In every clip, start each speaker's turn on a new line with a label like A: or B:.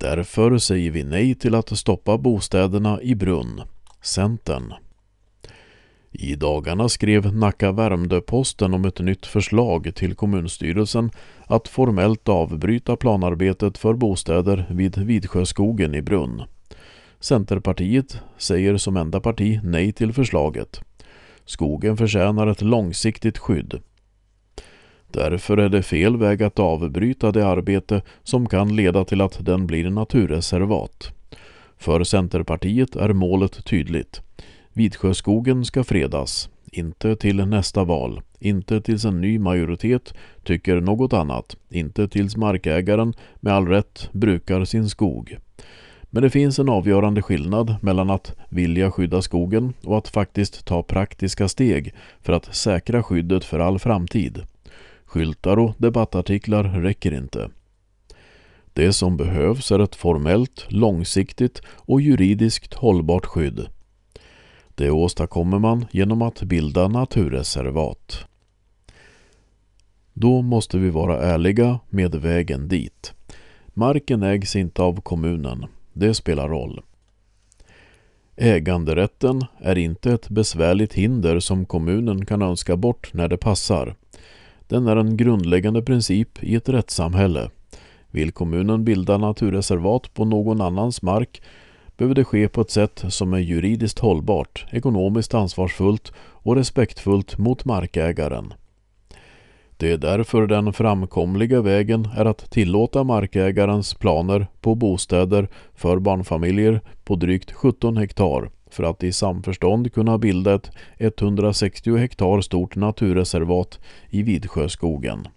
A: Därför säger vi nej till att stoppa bostäderna i Brunn. Centern. I dagarna skrev Nacka Värmdö-Posten om ett nytt förslag till kommunstyrelsen att formellt avbryta planarbetet för bostäder vid Vidsjöskogen i Brunn. Centerpartiet säger som enda parti nej till förslaget. Skogen förtjänar ett långsiktigt skydd. Därför är det fel väg att avbryta det arbete som kan leda till att den blir naturreservat. För Centerpartiet är målet tydligt. Vidsjöskogen ska fredas, inte till nästa val, inte tills en ny majoritet tycker något annat, inte tills markägaren med all rätt brukar sin skog. Men det finns en avgörande skillnad mellan att vilja skydda skogen och att faktiskt ta praktiska steg för att säkra skyddet för all framtid. Skyltar och debattartiklar räcker inte. Det som behövs är ett formellt, långsiktigt och juridiskt hållbart skydd. Det åstadkommer man genom att bilda naturreservat. Då måste vi vara ärliga med vägen dit. Marken ägs inte av kommunen. Det spelar roll. Äganderätten är inte ett besvärligt hinder som kommunen kan önska bort när det passar. Den är en grundläggande princip i ett rättssamhälle. Vill kommunen bilda naturreservat på någon annans mark behöver det ske på ett sätt som är juridiskt hållbart, ekonomiskt ansvarsfullt och respektfullt mot markägaren. Det är därför den framkomliga vägen är att tillåta markägarens planer på bostäder för barnfamiljer på drygt 17 hektar för att i samförstånd kunna bilda ett 160 hektar stort naturreservat i Vidsjöskogen.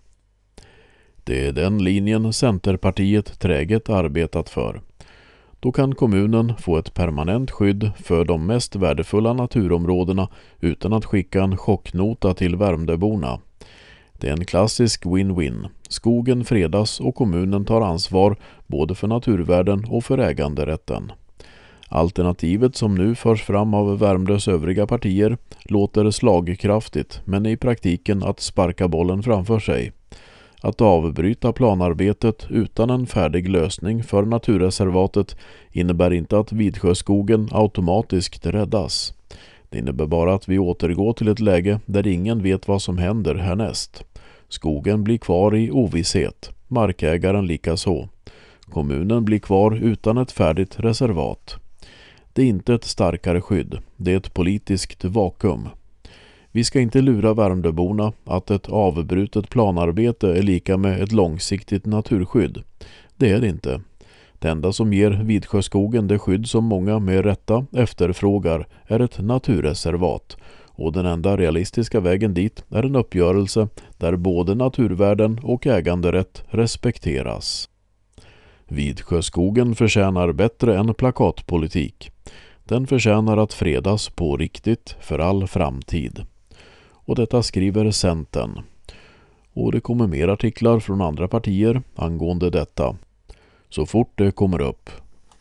A: Det är den linjen Centerpartiet träget arbetat för. Då kan kommunen få ett permanent skydd för de mest värdefulla naturområdena utan att skicka en chocknota till Värmdöborna. Det är en klassisk win-win. Skogen fredas och kommunen tar ansvar både för naturvärden och för äganderätten. Alternativet som nu förs fram av Värmdös övriga partier låter slagkraftigt men i praktiken att sparka bollen framför sig. Att avbryta planarbetet utan en färdig lösning för naturreservatet innebär inte att Vidsjöskogen automatiskt räddas. Det innebär bara att vi återgår till ett läge där ingen vet vad som händer härnäst. Skogen blir kvar i ovisshet, markägaren likaså. Kommunen blir kvar utan ett färdigt reservat. Det är inte ett starkare skydd, det är ett politiskt vakuum. Vi ska inte lura Värmdöborna att ett avbrutet planarbete är lika med ett långsiktigt naturskydd. Det är det inte. Det enda som ger Vidsjöskogen det skydd som många med rätta efterfrågar är ett naturreservat. Och den enda realistiska vägen dit är en uppgörelse där både naturvärden och äganderätt respekteras. Vidsjöskogen förtjänar bättre än plakatpolitik. Den förtjänar att fredas på riktigt för all framtid. Och detta skriver Centern. Och det kommer mer artiklar från andra partier angående detta. Så fort det kommer upp.